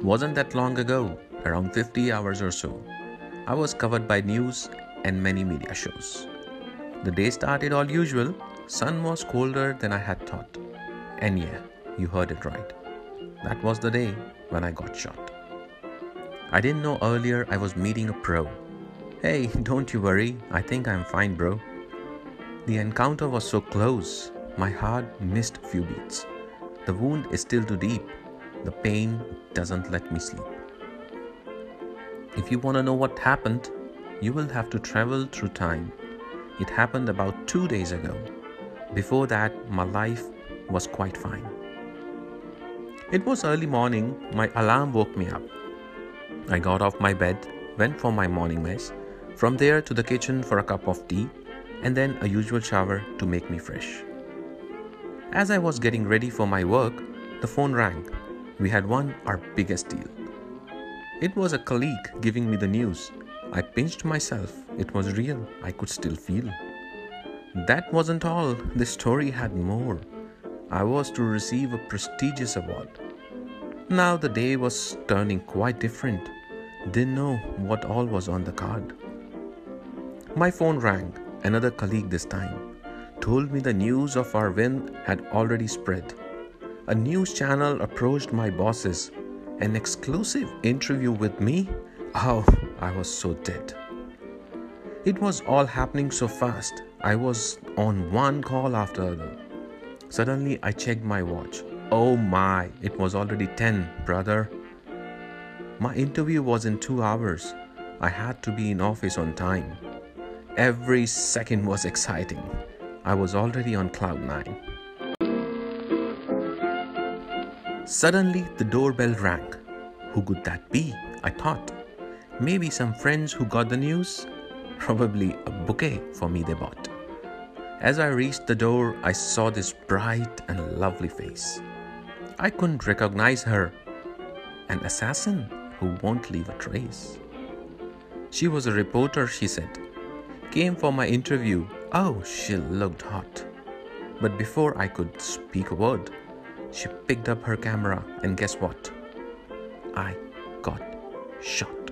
Wasn't that long ago, around 50 hours or so, I was covered by news and many media shows. The day started all usual. Sun was colder than I had thought. And yeah, you heard it right. That was the day when I got shot. I didn't know earlier I was meeting a pro. Hey, don't you worry, I think I'm fine, bro. The encounter was so close, my heart missed a few beats. The wound is still too deep. The pain doesn't let me sleep. If you want to know what happened, you will have to travel through time. It happened about 2 days ago. Before that, my life was quite fine. It was early morning, my alarm woke me up. I got off my bed, went for my morning mess, from there to the kitchen for a cup of tea, and then a usual shower to make me fresh. As I was getting ready for my work, the phone rang. We had won our biggest deal. It was a colleague giving me the news. I pinched myself. It was real. I could still feel. That wasn't all. The story had more. I was to receive a prestigious award. Now the day was turning quite different. Didn't know what all was on the card. My phone rang. Another colleague this time told me the news of our win had already spread. A news channel approached my bosses. An exclusive interview with me? Oh, I was so dead. It was all happening so fast. I was on one call after other. Suddenly, I checked my watch. Oh my, it was already 10, brother. My interview was in 2 hours. I had to be in office on time. Every second was exciting. I was already on cloud 9. Suddenly, the doorbell rang. Who could that be? I thought. Maybe some friends who got the news? Probably a bouquet for me they bought. As I reached the door, I saw this bright and lovely face. I couldn't recognize her. An assassin who won't leave a trace. She was a reporter, she said. Came for my interview. Oh, she looked hot. But before I could speak a word, she picked up her camera and guess what? I got shot.